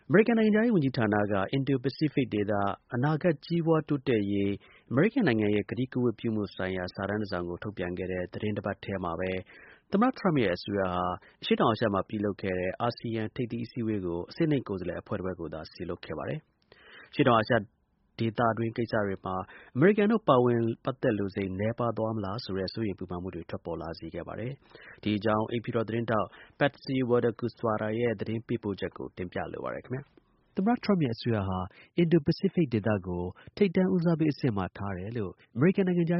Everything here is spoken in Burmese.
အမေရိကန်နိုင်ငံခြားရေးဝန်ကြီးဌာနက Indo-Pacific ဒေသ အနာဂတ်ကြီးပွားတိုးတက်ရေး အမေရိကန်နိုင်ငံရဲ့ ကတိကဝတ်ပြုမှုဆိုင်ရာ စာတမ်းတစ်စောင်ကို ထုတ်ပြန်ခဲ့တဲ့ သီတင်းတစ်ပတ်ထဲမှာပဲ သမ္မတ ထရမ့်ရဲ့ အစိုးရဟာ အရှေ့တောင်အာရှမှာ ပြုလုပ်ခဲ့တဲ့ အာဆီယံ ထိပ်သီး အစည်းအဝေးကို အဆင့်နိမ့် ကိုယ်စားလှယ်အဖွဲ့တစ်ဖွဲ့ကိုသာ စေလွှတ်ခဲ့ပါတယ်။ အရှေ့တောင်အာရှဒေသတွင်း ကိစ္စတွေမှာ အမေရိကန်တို့ ပါဝင်ပတ်သက်လိုစိတ် နည်းပါးသွားမလားဆိုတဲ့ စိုးရိမ်ပူပန်မှုတွေ ထွက်ပေါ်လာစေခဲ့ပါတယ်။ ဒီအကြောင်း အိမ်ဖြူတော် သတင်းထောက် Patsy Widakuswara ရဲ့ သတင်းပေးပို့ချက်ကို တင်ပြလိုပါတယ်ခင်ဗျာ။ သမ္မတ ထရမ့်ရဲ့ အစိုးရဟာ Indo-Pacific ဒေသကို ထိပ်တန်း ဦးစားပေး အဆင့်မှာ ထားတယ်လို့ အမေရိကန်နိုင်ငံခြား